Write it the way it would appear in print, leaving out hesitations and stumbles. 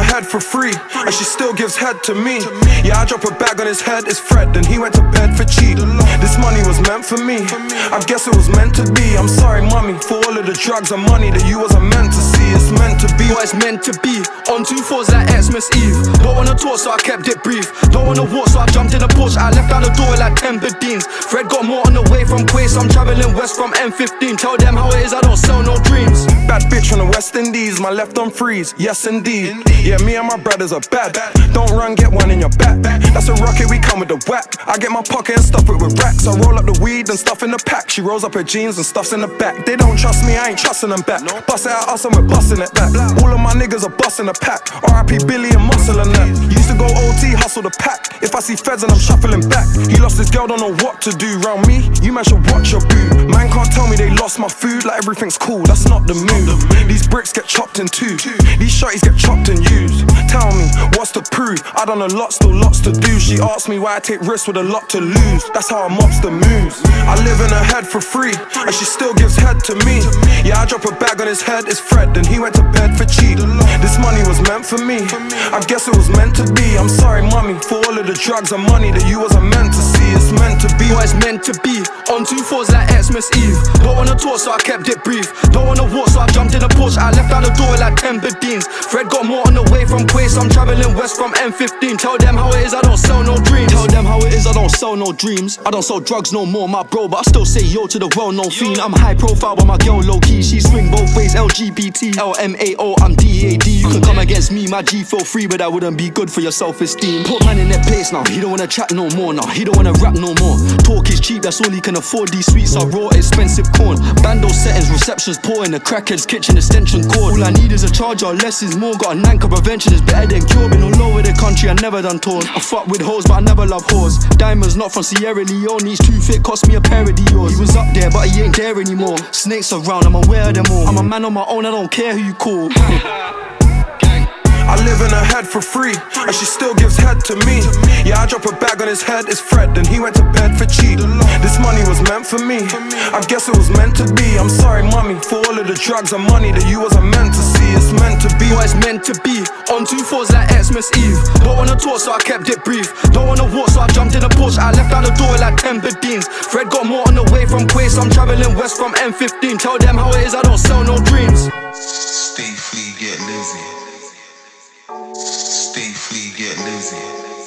head for free, and she still gives head to me. Yeah, I drop a bag on his head, it's Fred, and he went to bed for cheap. This money was meant for me, I guess it was meant to be. I'm sorry, mommy, for all of the drugs and money that you wasn't meant to see. It's meant to be what it's meant to be. On 2-4s like Xmas Eve. Don't wanna talk, so I kept it brief. Don't wanna walk, so I jumped in a Porsche. I left out the door like 10 Bedines. Fred got more on the way from Quay, so I'm travelling west from M15. Tell them how it is, I don't sell no dreams. Bad bitch from the West Indies, my left on freeze, yes indeed. Yeah, me and my brothers are bad. Don't run, get one in your back. That's a rocket, we come with the whack. I get my pocket and stuff it with racks. I roll up the weed and stuff in the pack. She rolls up her jeans and stuffs in the back. They don't trust me, I ain't trusting them back. Bust it at us and we're busting it back. All of my niggas are busting the pack. R.I.P. Billy and Muscle and that. Used to go OT, hustle the pack. If I see feds and I'm shuffling back. He lost his girl, don't know what to do. Round me, you man should watch your boo. Man can't tell me they lost my food, like everything's cool, that's not the move. These bricks get chopped in two. These shotties get chopped and used. Tell me, what's to prove? I done a lot, still lots to do. She asked me why I take risks with a lot to lose. That's how a mobster moves. I live in her head for free, and she still gives head to me. Yeah, I drop a bag on his head, it's Fred, and he went to bed for cheap. This money was meant for me, I guess it was meant to be. I'm sorry, mommy, for all of the drugs and money that you wasn't meant to see. It's meant to be what it's meant to be. On 2-4s like Xmas Eve. Don't wanna talk, so I kept it brief. Don't wanna walk, so I jumped in a Porsche. I left out the door like 10 Bedines. Fred got more on the way from Quay, so I'm travelling west from M15. Tell them how it is, I don't sell no dreams. Tell them how it is, I don't sell no dreams. I don't sell drugs no more, my bro, but I still say yo to the well-known fiend. I'm high profile, but my girl low-key. She swing both ways, LGBT, LMAO, I'm DAD. You can come against me, my G feel free, but that wouldn't be good for your self-esteem. Put man in their place now, he don't wanna chat no more now. He don't wanna rap no more. Talk is cheap, that's all he can afford. These sweets are raw, expensive corn. Bando settings, receptions poor in the crackhead's kitchen extension cord. All I need is a charger, less is more. Got a nanker, prevention is better than cure. Been all over the country, I never done tours. I fuck with hoes, but I never love whores. Diamonds not from Sierra Leone, he's too fit, cost me a pair of Dior's. He was up there, but he ain't there anymore. Snakes around, I'm aware of them all. I'm a man on my own, I don't care who you call. I live in her head for free, and she still gives head to me. Yeah, I drop a bag on his head, it's Fred, and he went to bed for cheap. This money was meant for me, I guess it was meant to be. I'm sorry, mommy, for all of the drugs and money that you wasn't meant to see. It's meant to be what it's meant to be. On 2-4s like Xmas Eve. Don't wanna talk, so I kept it brief. Don't wanna walk, so I jumped in a Porsche. I left out the door like 10 Bedines. Fred got more on the way from Quay, so I'm travelling west from M15. Tell them how it is, I don't sell no dreams. Stay free, get lazy. Stay free, get lazy.